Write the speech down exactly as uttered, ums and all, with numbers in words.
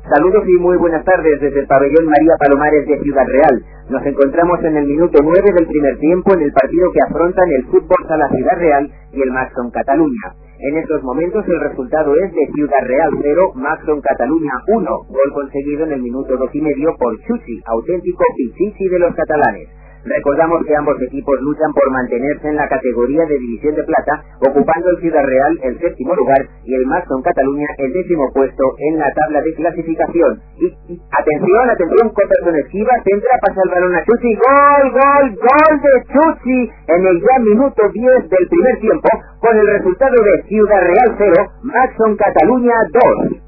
Saludos y muy buenas tardes desde el pabellón María Palomares de Ciudad Real. Nos encontramos en el minuto nueve del primer tiempo en el partido que afrontan el Fútbol Sala Ciudad Real y el Maxon Cataluña. En estos momentos el resultado es de Ciudad Real cero, Maxon Cataluña uno, gol conseguido en el minuto dos y medio por Chuchi, auténtico pichichi de los catalanes. Recordamos que ambos equipos luchan por mantenerse en la categoría de División de Plata, ocupando el Ciudad Real el séptimo lugar y el Maxon Cataluña el décimo puesto en la tabla de clasificación. Y, y atención, atención, Coperson esquiva, centra, pasa el balón a Chuchi, gol, gol, gol de Chuchi en el ya minuto diez del primer tiempo, con el resultado de Ciudad Real cero, Maxon Cataluña dos.